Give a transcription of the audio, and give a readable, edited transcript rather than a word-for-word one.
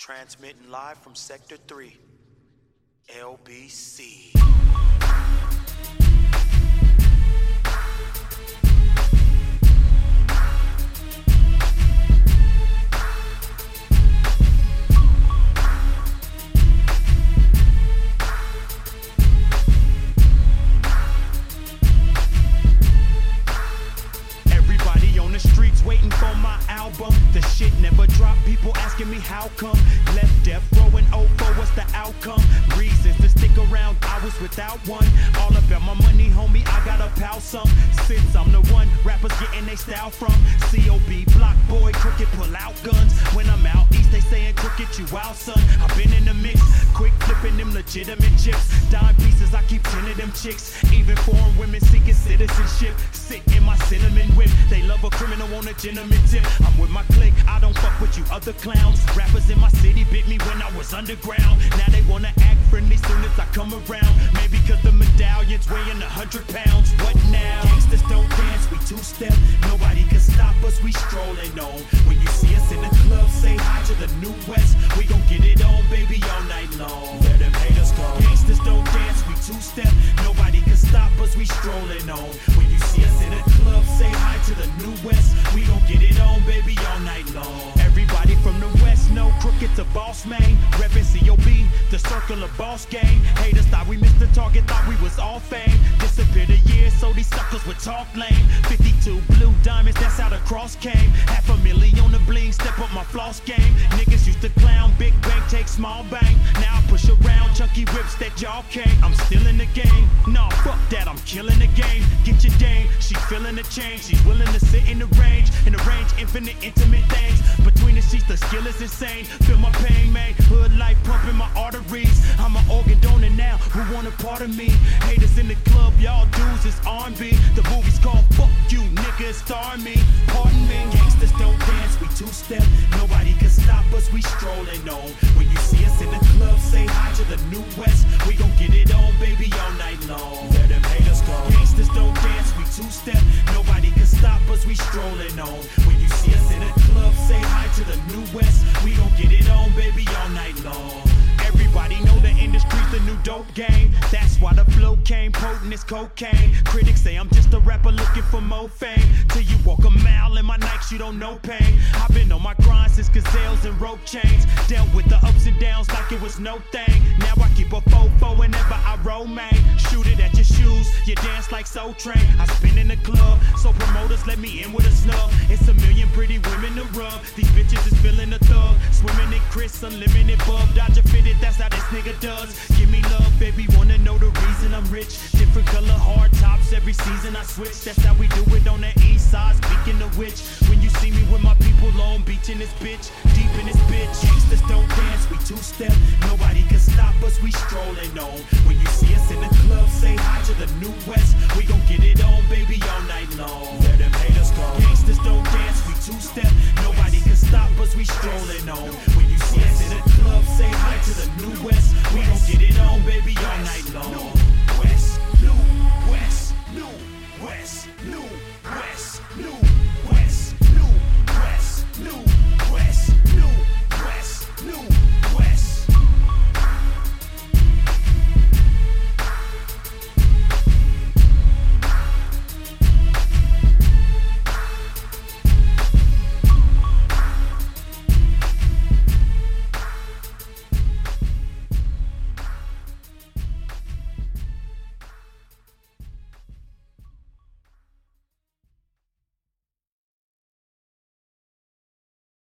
Transmitting live from Sector 3, LBC. Everybody on the streets waiting for my album. The shit never dropped, people asking me how come. Left death row in 04, what's the outcome? Reasons to stick around, I was without one. All about my money, homie, I gotta pal some. Since I'm the one, rappers getting they style from. COB, block boy, crooked, pull out guns. When I'm out east, they saying crooked, you out son. I've been in the mix, quick flipping them legitimate chips. Dime pieces, I keep 10 of them chicks. Even foreign women seeking citizenship. Sit in my cinnamon whip, they love a criminal on a gentleman tip. I'm with my clique, I don't fuck with you other clowns. Rappers in my city bit me when I was underground. Now they wanna act friendly soon as I come around. Maybe cause the medallions weighing 100 pounds. What now? Gangsters don't dance, we two-step. Nobody can stop us, we strolling on. When you see us in the club, say hi to the New West. We gon' get it on, baby, all night long. Let them haters go. Gangsters don't dance, we two-step. Nobody can stop us, we strolling on. When you see us in the club, say hi to the New West. We gon' get it on, baby, all night long. Everybody from the West know Crooked to Boss Man. Reppin' COB, the circle of boss gang. Haters thought we missed the target, thought we was all fame. Disappeared a year, so these suckers would talk lame. 52 blue diamonds, that's how the cross came. $500,000 on the bling, step up my floss game. Niggas used to clown, big bank, take small bank. Now I push around chunky whips that y'all can't. I'm still in the game, nah, fuck that, I'm killing the game. Get your dame, she feeling the change. She's willing to sit in the range, infinite, intimate things. Between the sheets, the skill is insane. Feel my pain, man, hood life pumping my arteries. I'm an organ donor now, who want a part of me? Haters in the club, y'all dudes is R&B. The movie's called Fuck You, nigga, star me. Pardon me, gangsters don't dance, we two-step. Nobody can stop us, we strolling on. When you see us in the club, say hi to the New West. We gon' get it on, baby, all night long. Let them haters go. Gangsters don't dance, we two-step. Nobody can stop us, we strolling on. When you see us in the club, say hi to the New West. We gon' get it on, baby, all night long. Everybody know the industry's the new dope game. That's why the flow came potent as cocaine. Critics say I'm just a rapper looking for more fame. Till you walk a mile in my Nikes, you don't know pain. I've been on my grind since gazelles and rope chains. Dealt with the ups and downs like it was no thing. Now I keep a fofo whenever I roll, man. Shoot it at your shoes, you dance like Soul Train. I spin in the club, so promoters let me in with a snub. It's a million pretty women to rub. These bitches is feeling a thug. Swimming in Chris, unlimited bub. Dodger fitted, that's how this nigga does. Give me love, baby, wanna know the reason I'm rich. Different color hard tops, every season I switch. That's how we do it on the east side, speaking of which. When you see me with my people, Long Beach in this bitch, deep in this bitch. Gangsters don't dance, we two-step. Nobody can stop us, we strolling on. When you see us in the club, say hi to the New West. We gon' get it on, baby, all night long. Let them haters go. Gangsters don't dance, we two-step. Nobody can stop us, we strolling on. When you see us in the club, say hi to the New West. We gon' get it on, baby, all night long.